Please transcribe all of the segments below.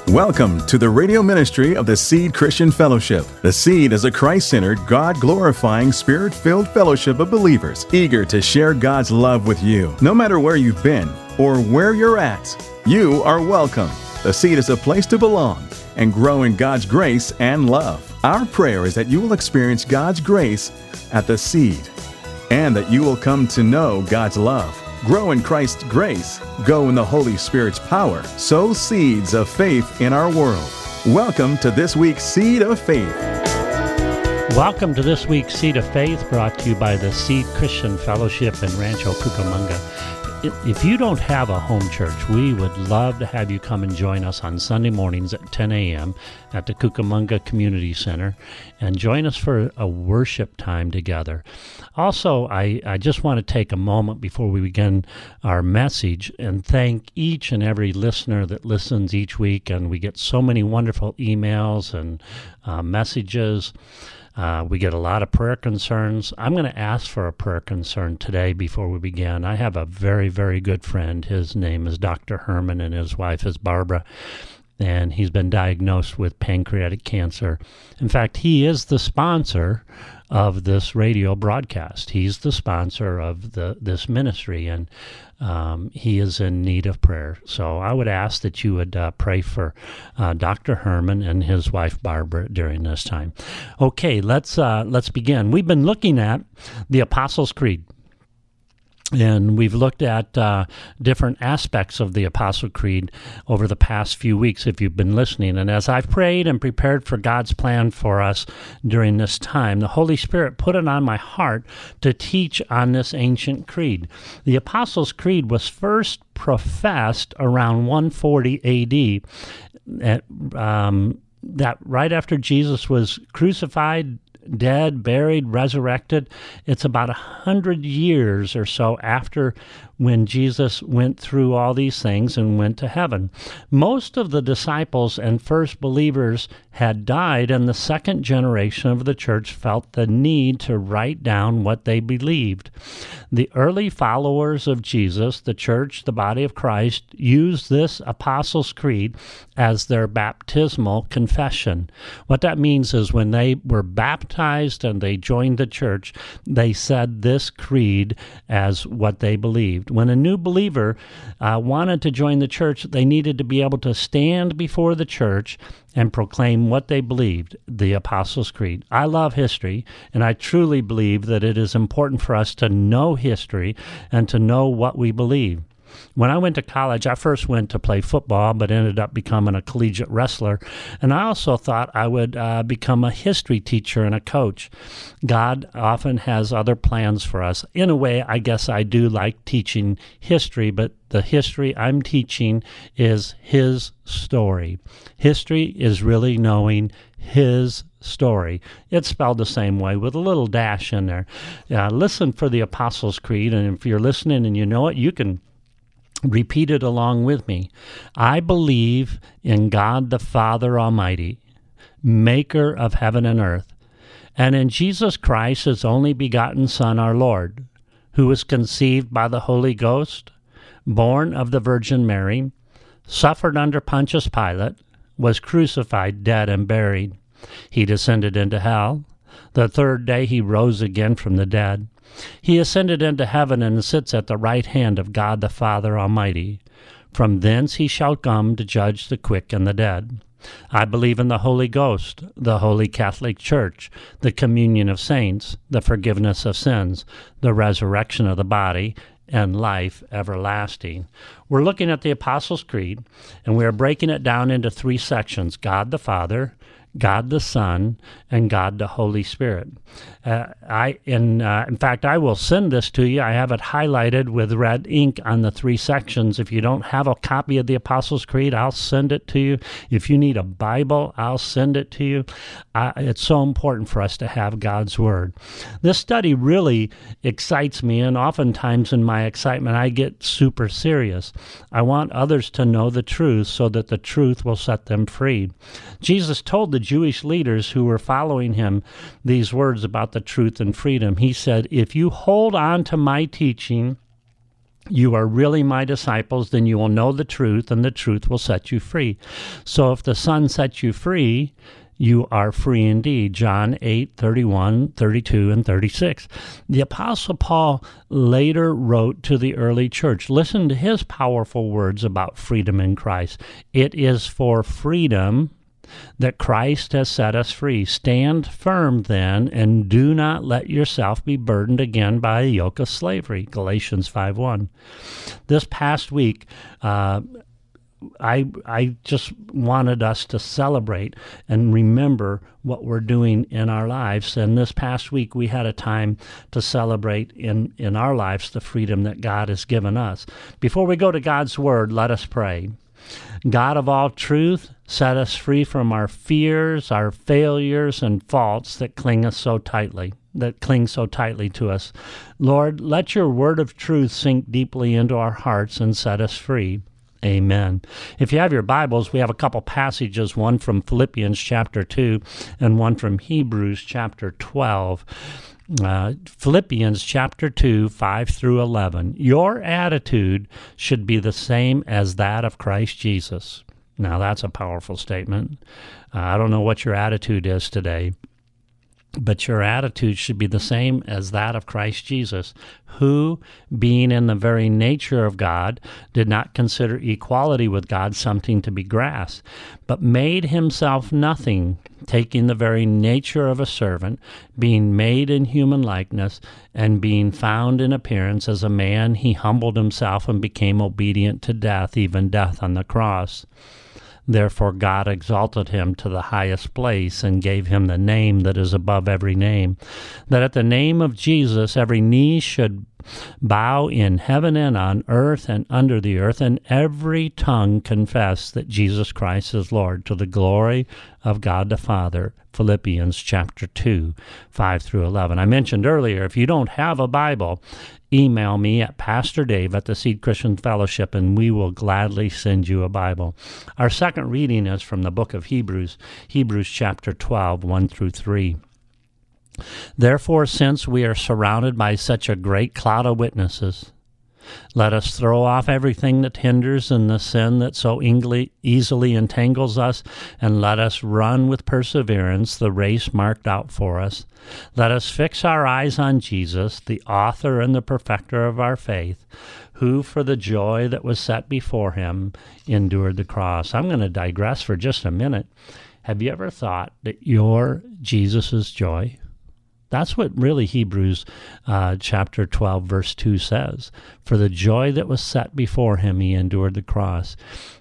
Welcome to the radio ministry of the Seed Christian Fellowship. The Seed is a Christ-centered, God-glorifying, Spirit-filled fellowship of believers eager to share God's love with you. No matter where you've been or where you're at, you are welcome. The Seed is a place to belong and grow in God's grace and love. Our prayer is that you will experience God's grace at the Seed and that you will come to know God's love. Grow in Christ's grace, go in the Holy Spirit's power, sow seeds of faith in our world. Welcome to this week's Seed of Faith. Welcome to this week's Seed of Faith, brought to you by the Seed Christian Fellowship in Rancho Cucamonga. If you don't have a home church, we would love to have you come and join us on Sunday mornings at 10 a.m. at the Cucamonga Community Center and join us for a worship time together. Also, I just want to take a moment before we begin our message and thank each and every listener that listens each week, and we get so many wonderful emails and messages. We get a lot of prayer concerns. I'm going to ask for a prayer concern today before we begin. I have a very, very good friend. His name is Dr. Herman, and his wife is Barbara, and he's been diagnosed with pancreatic cancer. In fact, he is the sponsor of this radio broadcast. He's the sponsor of this ministry, and he is in need of prayer. So I would ask that you would pray for Dr. Herman and his wife Barbara during this time. Okay, let's begin. We've been looking at the Apostles' Creed. And we've looked at different aspects of the Apostle Creed over the past few weeks, if you've been listening. And as I've prayed and prepared for God's plan for us during this time, the Holy Spirit put it on my heart to teach on this ancient creed. The Apostles' Creed was first professed around 140 A.D., that right after Jesus was crucified, dead, buried, resurrected. It's about 100 years or so after when Jesus went through all these things and went to heaven. Most of the disciples and first believers had died, and the second generation of the church felt the need to write down what they believed. The early followers of Jesus, the church, the body of Christ, used this Apostles' Creed as their baptismal confession. What that means is when they were baptized and they joined the church, they said this creed as what they believed. When a new believer wanted to join the church, they needed to be able to stand before the church and proclaim what they believed, the Apostles' Creed. I love history, and I truly believe that it is important for us to know history and to know what we believe. When I went to college, I first went to play football, but ended up becoming a collegiate wrestler. And I also thought I would become a history teacher and a coach. God often has other plans for us. In a way, I guess I do like teaching history, but the history I'm teaching is His story. History is really knowing His story. It's spelled the same way with a little dash in there. Listen for the Apostles' Creed, and if you're listening and you know it, you can repeat it along with me. I believe in God the Father Almighty, maker of heaven and earth, and in Jesus Christ, His only begotten Son, our Lord, who was conceived by the Holy Ghost, born of the Virgin Mary, suffered under Pontius Pilate, was crucified, dead, and buried. He descended into hell. The third day He rose again from the dead. He ascended into heaven and sits at the right hand of God the Father Almighty. From thence He shall come to judge the quick and the dead. I believe in the Holy Ghost, the Holy Catholic Church, the communion of saints, the forgiveness of sins, the resurrection of the body, and life everlasting. We're looking at the Apostles' Creed, and we are breaking it down into three sections: God the Father, God the Son, and God the Holy Spirit. In fact, I will send this to you. I have it highlighted with red ink on the three sections. If you don't have a copy of the Apostles' Creed, I'll send it to you. If you need a Bible, I'll send it to you. It's so important for us to have God's Word. This study really excites me, and oftentimes in my excitement, I get super serious. I want others to know the truth so that the truth will set them free. Jesus told the Jewish leaders who were following Him these words about the truth and freedom. He said, if you hold on to my teaching you are really my disciples, then you will know the truth, and the truth will set you free. So if the Son sets you free, you are free indeed. John 8:31, 32, and 36. The Apostle Paul later wrote to the early church. Listen to his powerful words about freedom in Christ. It is for freedom that Christ has set us free. Stand firm then, and do not let yourself be burdened again by a yoke of slavery. Galatians 5:1. This past week, I just wanted us to celebrate and remember what we're doing in our lives. And this past week, we had a time to celebrate in our lives the freedom that God has given us. Before we go to God's Word, let us pray. God of all truth, set us free from our fears, our failures, and faults that cling so tightly to us. Lord, let your word of truth sink deeply into our hearts and set us free. Amen. If you have your Bibles, we have a couple passages, one from Philippians chapter 2 and one from Hebrews chapter 12. Philippians chapter 2, 5 through 11. Your attitude should be the same as that of Christ Jesus. Now, that's a powerful statement. I don't know what your attitude is today, but your attitude should be the same as that of Christ Jesus, who, being in the very nature of God, did not consider equality with God something to be grasped, but made himself nothing, taking the very nature of a servant, being made in human likeness, and being found in appearance as a man, he humbled himself and became obedient to death, even death on the cross. Therefore God exalted him to the highest place and gave him the name that is above every name, that at the name of Jesus every knee should bow in heaven and on earth and under the earth, and every tongue confess that Jesus Christ is Lord, to the glory of God the Father. Philippians chapter 2, 5 through 11. I mentioned earlier, if you don't have a Bible, email me at Pastor Dave at the Seed Christian Fellowship, and we will gladly send you a Bible. Our second reading is from the book of Hebrews, Hebrews chapter 12, 1 through 3. Therefore, since we are surrounded by such a great cloud of witnesses, let us throw off everything that hinders and the sin that so easily entangles us, and let us run with perseverance the race marked out for us. Let us fix our eyes on Jesus, the author and the perfecter of our faith, who for the joy that was set before him endured the cross. I'm going to digress for just a minute. Have you ever thought that you're Jesus' joy? That's what really Hebrews chapter 12, verse 2 says. For the joy that was set before him, he endured the cross.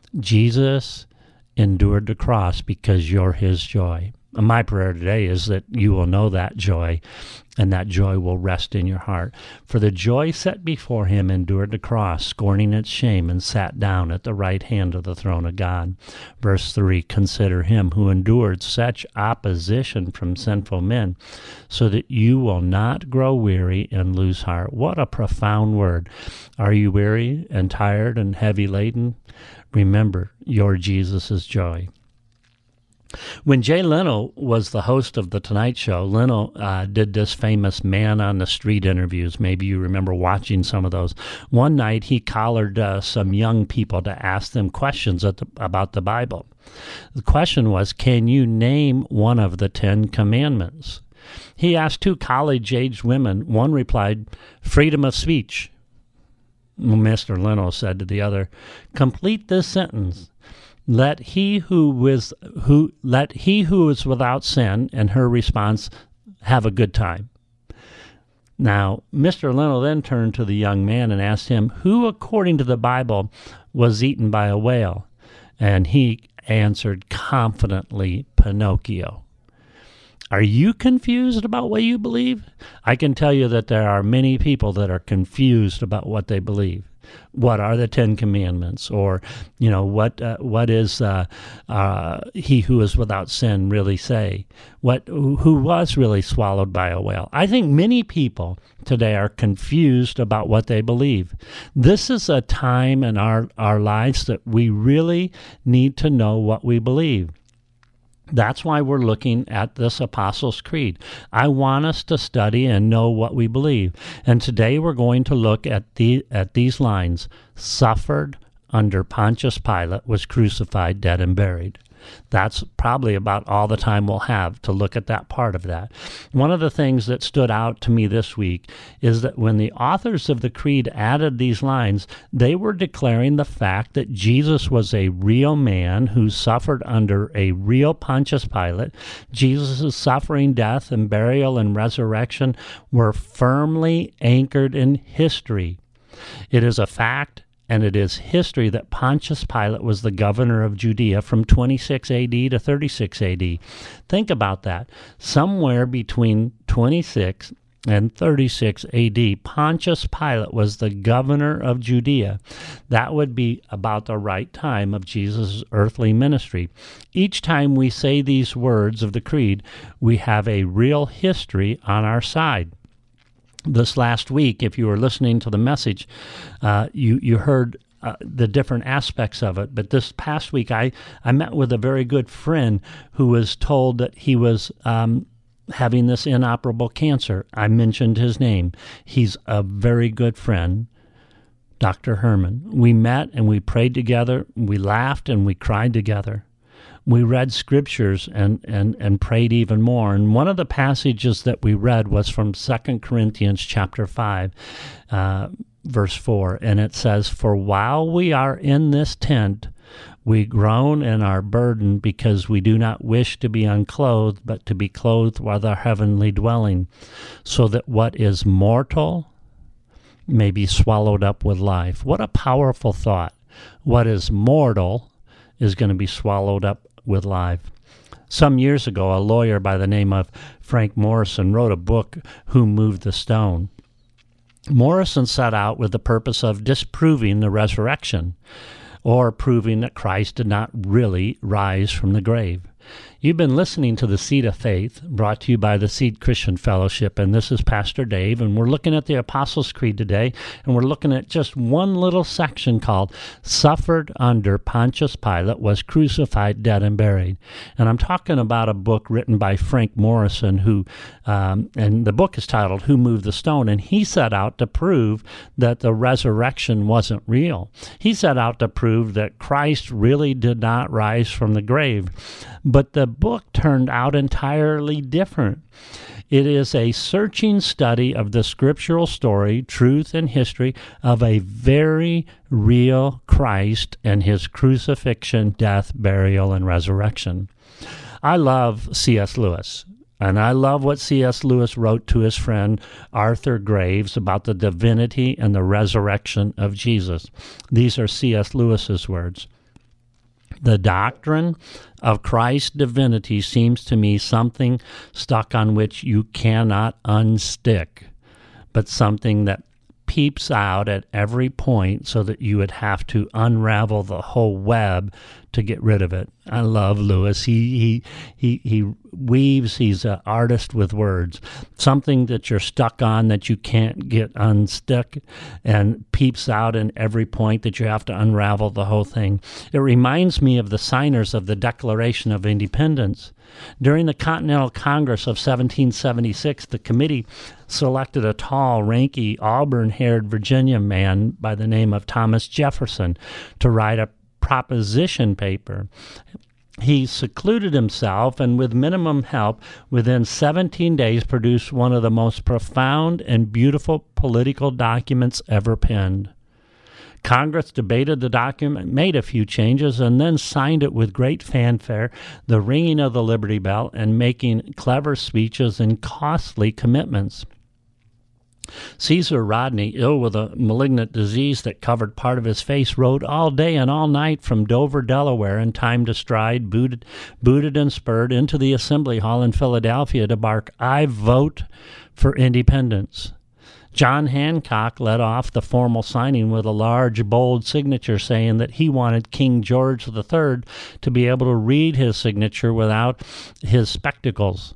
Jesus endured the cross because you're his joy. My prayer today is that you will know that joy, and that joy will rest in your heart. For the joy set before him endured the cross, scorning its shame, and sat down at the right hand of the throne of God. Verse 3, consider him who endured such opposition from sinful men, so that you will not grow weary and lose heart. What a profound word. Are you weary and tired and heavy laden? Remember, you're Jesus' joy. When Jay Leno was the host of The Tonight Show, Leno did this famous man on the street interviews. Maybe you remember watching some of those. One night he collared some young people to ask them questions about the Bible. The question was, can you name one of the 10 commandments? He asked 2 college-aged women. One replied, freedom of speech. Mr. Leno said to the other, complete this sentence. Let he who is without sin, and her response, have a good time. Now, Mr. Leno then turned to the young man and asked him, who, according to the Bible, was eaten by a whale? And he answered confidently, Pinocchio. Are you confused about what you believe? I can tell you that there are many people that are confused about what they believe. What are the 10 commandments? Or, what is he who is without sin really say? Who was really swallowed by a whale? I think many people today are confused about what they believe. This is a time in our lives that we really need to know what we believe. That's why we're looking at this Apostles' Creed. I want us to study and know what we believe. And today we're going to look at these lines: suffered under Pontius Pilate, was crucified, dead, and buried. That's probably about all the time we'll have to look at that part of that. One of the things that stood out to me this week is that when the authors of the Creed added these lines, they were declaring the fact that Jesus was a real man who suffered under a real Pontius Pilate. Jesus' suffering, death, and burial and resurrection were firmly anchored in history. It is a fact, and it is history, that Pontius Pilate was the governor of Judea from 26 AD to 36 AD. Think about that. Somewhere between 26 and 36 AD, Pontius Pilate was the governor of Judea. That would be about the right time of Jesus' earthly ministry. Each time we say these words of the Creed, we have a real history on our side. This last week, if you were listening to the message, you heard the different aspects of it. But this past week, I met with a very good friend who was told that he was having this inoperable cancer. I mentioned his name. He's a very good friend, Dr. Herman. We met and we prayed together. We laughed and we cried together. We read scriptures and prayed even more. And one of the passages that we read was from 2 Corinthians chapter 5, verse 4. And it says, "For while we are in this tent, we groan and are burdened, because we do not wish to be unclothed, but to be clothed with our heavenly dwelling, so that what is mortal may be swallowed up with life." What a powerful thought. What is mortal is going to be swallowed up with life. Some years ago, a lawyer by the name of Frank Morrison wrote a book, Who Moved the Stone? Morrison set out with the purpose of disproving the resurrection, or proving that Christ did not really rise from the grave. You've been listening to The Seed of Faith, brought to you by the Seed Christian Fellowship, and this is Pastor Dave, and we're looking at the Apostles' Creed today, and we're looking at just one little section called "Suffered under Pontius Pilate, was crucified, dead, and buried." And I'm talking about a book written by Frank Morrison, who, and the book is titled "Who Moved the Stone?" And he set out to prove that the resurrection wasn't real. He set out to prove that Christ really did not rise from the grave. But the book turned out entirely different. It is a searching study of the scriptural story, truth, and history of a very real Christ and his crucifixion, death, burial, and resurrection. I love C.S. Lewis, and I love what C.S. Lewis wrote to his friend Arthur Graves about the divinity and the resurrection of Jesus. These are C.S. Lewis's words. "The doctrine of Christ's divinity seems to me something stuck on which you cannot unstick, but something that peeps out at every point so that you would have to unravel the whole web to get rid of it." I love Lewis. He weaves. He's an artist with words. Something that you're stuck on that you can't get unstuck, and peeps out in every point that you have to unravel the whole thing. It reminds me of the signers of the Declaration of Independence. During the Continental Congress of 1776, the committee selected a tall, ranky, auburn-haired Virginia man by the name of Thomas Jefferson to write a proposition paper. He secluded himself and, with minimum help, within 17 days produced one of the most profound and beautiful political documents ever penned. Congress debated the document, made a few changes, and then signed it with great fanfare, the ringing of the Liberty Bell, and making clever speeches and costly commitments. Caesar Rodney, ill with a malignant disease that covered part of his face, rode all day and all night from Dover, Delaware, in time to stride, booted and spurred, into the Assembly Hall in Philadelphia to bark, "I vote for independence." John Hancock led off the formal signing with a large, bold signature saying that he wanted King George III to be able to read his signature without his spectacles.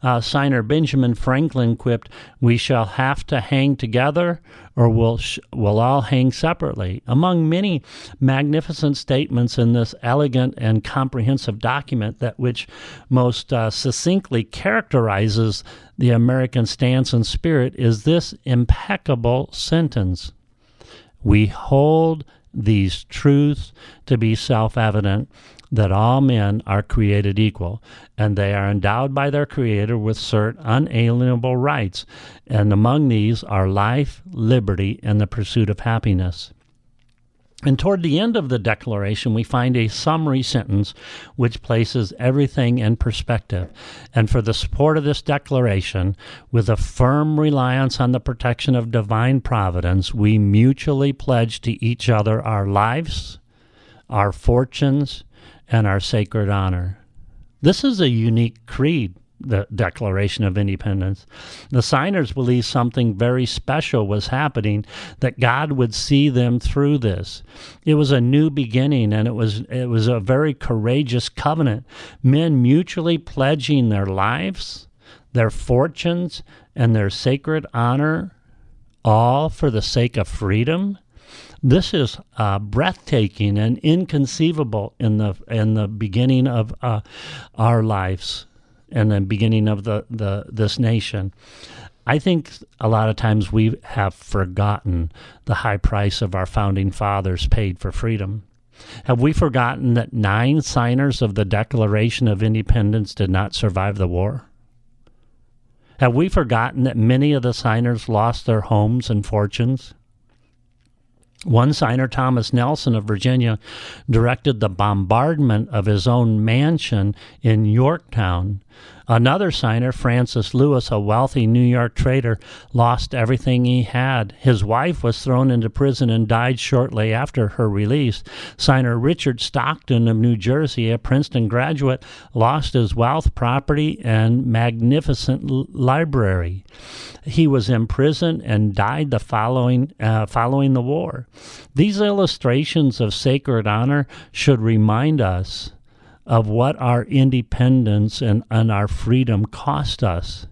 signer Benjamin Franklin quipped, "We shall have to hang together or we'll all hang separately." Among many magnificent statements in this elegant and comprehensive document, that which most succinctly characterizes the American stance and spirit is this impeccable sentence: "We hold these truths to be self-evident, that all men are created equal, and they are endowed by their Creator with certain unalienable rights, and among these are life, liberty, and the pursuit of happiness." And toward the end of the Declaration, we find a summary sentence which places everything in perspective. And for the support of this declaration, with a firm reliance on the protection of divine providence, we mutually pledge to each other our lives, our fortunes, and our sacred honor. This is a unique creed, the Declaration of Independence. The signers believed something very special was happening, that God would see them through this. It was a new beginning, and it was a very courageous covenant. Men mutually pledging their lives, their fortunes, and their sacred honor, all for the sake of freedom. This is breathtaking and inconceivable in the beginning of our lives and the beginning of this nation. I think a lot of times we have forgotten the high price of our founding fathers paid for freedom. Have we forgotten that 9 signers of the Declaration of Independence did not survive the war? Have we forgotten that many of the signers lost their homes and fortunes? One signer, Thomas Nelson of Virginia, directed the bombardment of his own mansion in Yorktown. Another signer, Francis Lewis, a wealthy New York trader, lost everything he had. His wife was thrown into prison and died shortly after her release. Signer Richard Stockton of New Jersey, a Princeton graduate, lost his wealth, property, and magnificent library. He was imprisoned and died following the war. These illustrations of sacred honor should remind us of what our independence and our freedom cost us.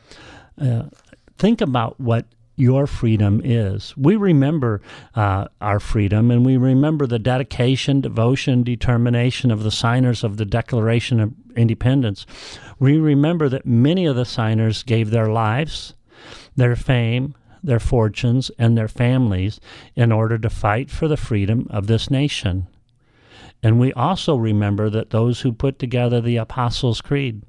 Think about what your freedom is. We remember our freedom, and we remember the dedication, devotion, determination of the signers of the Declaration of Independence. We remember that many of the signers gave their lives, their fame, their fortunes, and their families in order to fight for the freedom of this nation. And we also remember that those who put together the Apostles' Creed,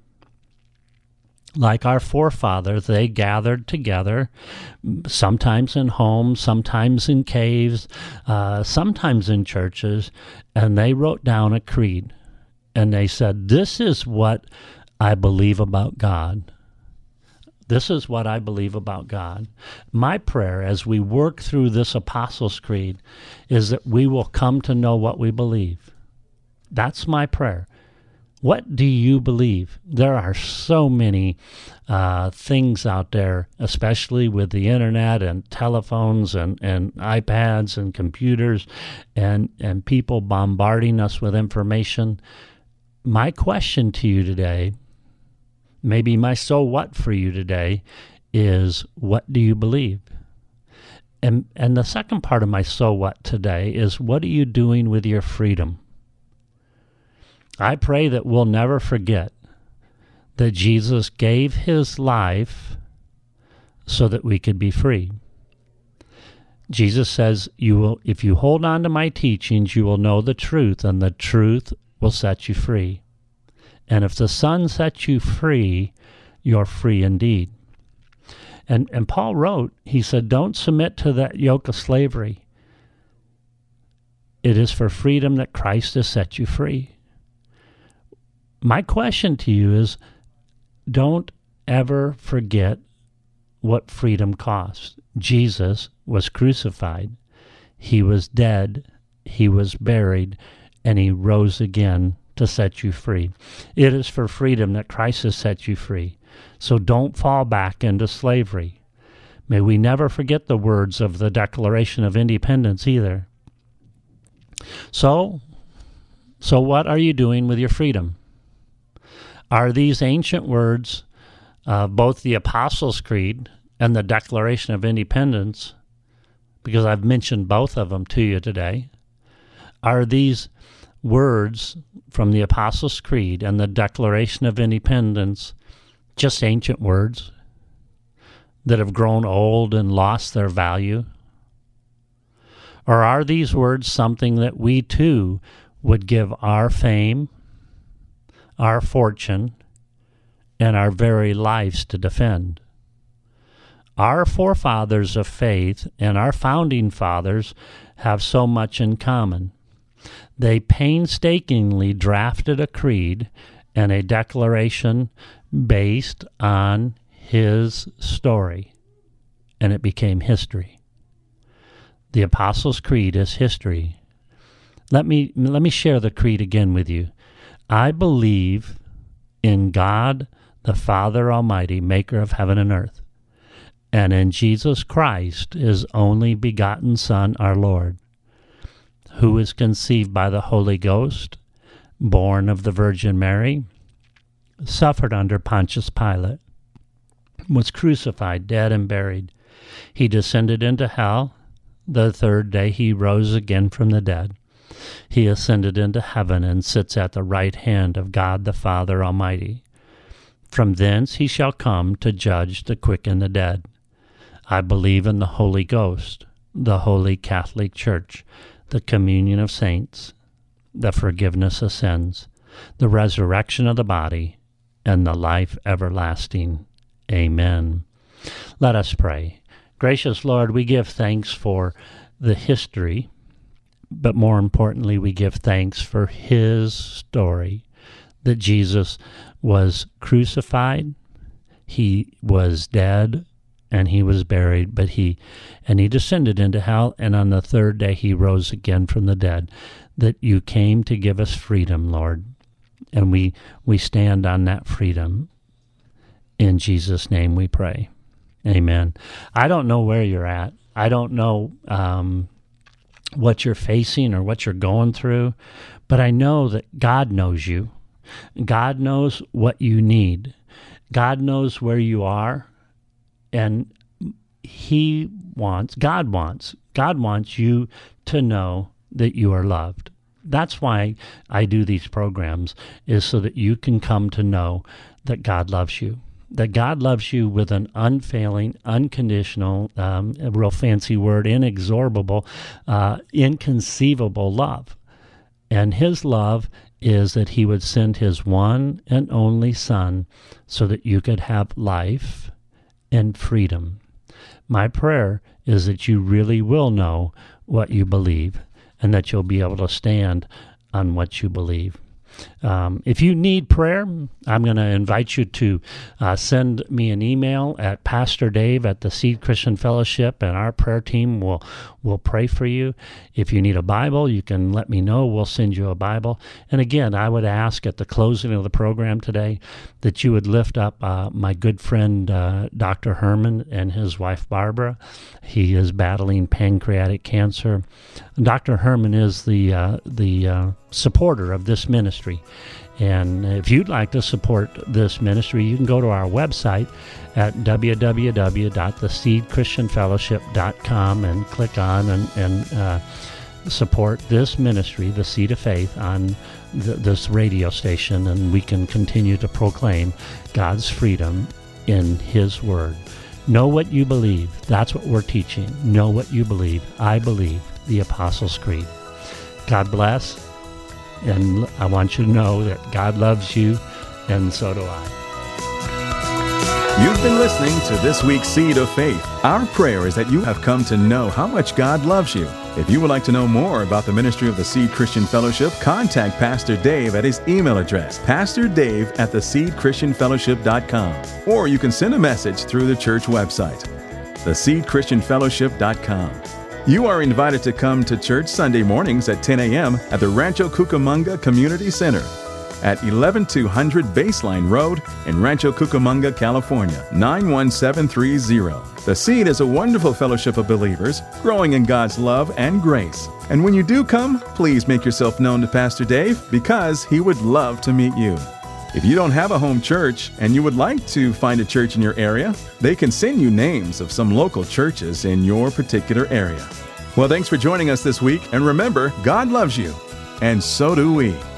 like our forefathers, they gathered together, sometimes in homes, sometimes in caves, sometimes in churches, and they wrote down a creed. And they said, "This is what I believe about God. This is what I believe about God." My prayer as we work through this Apostles' Creed is that we will come to know what we believe. That's my prayer. What do you believe? There are so many things out there, especially with the internet and telephones and iPads and computers and people bombarding us with information. My question to you today, maybe my so what for you today, is what do you believe? And the second part of my so what today is, what are you doing with your freedom? I pray that we'll never forget that Jesus gave his life so that we could be free. Jesus says, if you hold on to my teachings, you will know the truth, and the truth will set you free. And if the Son sets you free, you're free indeed. And Paul wrote, he said, don't submit to that yoke of slavery. It is for freedom that Christ has set you free. My question to you is, don't ever forget what freedom costs. Jesus was crucified. He was dead. He was buried, and he rose again to set you free. It is for freedom that Christ has set you free. So don't fall back into slavery. May we never forget the words of the Declaration of Independence either. So what are you doing with your freedom? Are these ancient words both the Apostles' Creed and the Declaration of Independence, because I've mentioned both of them to you today, are these words from the Apostles' Creed and the Declaration of Independence just ancient words that have grown old and lost their value? Or are these words something that we too would give our fame, our fortune, and our very lives to defend? Our forefathers of faith and our founding fathers have so much in common. They painstakingly drafted a creed and a declaration based on his story, and it became history. The Apostles' Creed is history. Let me share the creed again with you. I believe in God, the Father Almighty, maker of heaven and earth, and in Jesus Christ, his only begotten Son, our Lord, who was conceived by the Holy Ghost, born of the Virgin Mary, suffered under Pontius Pilate, was crucified, dead, and buried. He descended into hell. The third day he rose again from the dead. He ascended into heaven and sits at the right hand of God the Father Almighty. From thence he shall come to judge the quick and the dead. I believe in the Holy Ghost, the Holy Catholic Church, the communion of saints, the forgiveness of sins, the resurrection of the body, and the life everlasting. Amen. Let us pray. Gracious Lord, we give thanks for the history, but more importantly, we give thanks for his story, that Jesus was crucified, he was dead, and he was buried, but he descended into hell, and on the third day he rose again from the dead, that you came to give us freedom, Lord, and we stand on that freedom. In Jesus' name we pray. Amen. I don't know where you're at. I don't know what you're facing or what you're going through, but I know that God knows you. God knows what you need. God knows where you are, and God wants you to know that you are loved. That's why I do these programs, is so that you can come to know that God loves you. That God loves you with an unfailing, unconditional, a real fancy word, inexorable, inconceivable love. And his love is that he would send his one and only Son so that you could have life and freedom. My prayer is that you really will know what you believe and that you'll be able to stand on what you believe. If you need prayer, I'm going to invite you to send me an email at Pastor Dave at the Seed Christian Fellowship, and our prayer team will pray for you. If you need a Bible, you can let me know. We'll send you a Bible. And again, I would ask at the closing of the program today that you would lift up my good friend Dr. Herman and his wife Barbara. He is battling pancreatic cancer. Dr. Herman is the supporter of this ministry. And if you'd like to support this ministry, you can go to our website at www.theseedchristianfellowship.com and click on and support this ministry, The Seed of Faith, on this radio station, and we can continue to proclaim God's freedom in his word. Know what you believe. That's what we're teaching. Know what you believe. I believe the Apostles' Creed. God bless. And I want you to know that God loves you, and so do I. You've been listening to this week's Seed of Faith. Our prayer is that you have come to know how much God loves you. If you would like to know more about the ministry of the Seed Christian Fellowship, contact Pastor Dave at his email address, pastordave@theseedchristianfellowship.com. Or you can send a message through the church website, theseedchristianfellowship.com. You are invited to come to church Sunday mornings at 10 a.m. at the Rancho Cucamonga Community Center at 11200 Baseline Road in Rancho Cucamonga, California, 91730. The Seed is a wonderful fellowship of believers growing in God's love and grace. And when you do come, please make yourself known to Pastor Dave, because he would love to meet you. If you don't have a home church and you would like to find a church in your area, they can send you names of some local churches in your particular area. Well, thanks for joining us this week, and remember, God loves you, and so do we.